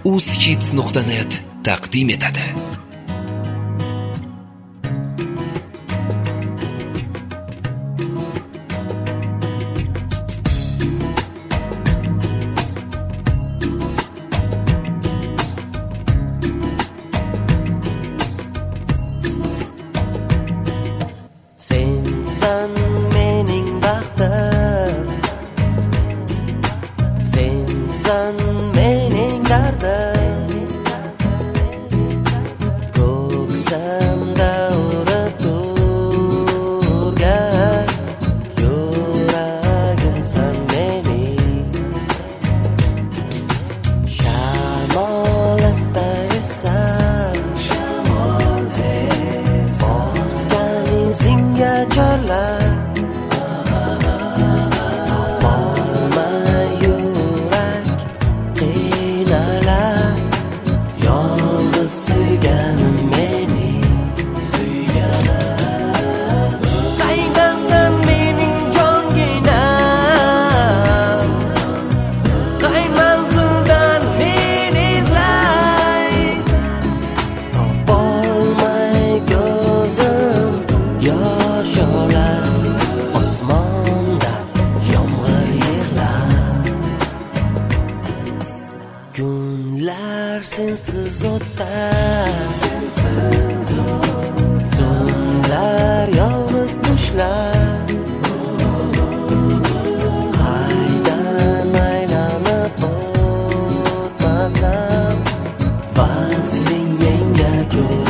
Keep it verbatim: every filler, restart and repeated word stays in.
uzhits nuqta net taqdim etadi. Sensan mening baxtim, sensan mening dardim, ko'ksimda urib turgan yuragimsan mening. Shamol asta esa bosgan izingga chorlar, topolmay yurak qiynalar, yolg'iz suyganim mening. Qaydansan mening jonginam, qay manzildan meni izlay, topolmay ko'zim yosh olar, osmonda yomg'ir yig'lar. Kunlar sensiz o'tar, tunlar yolg'iz tushlar, qaydan aylanib o'tmasam, vasling menga ko'p.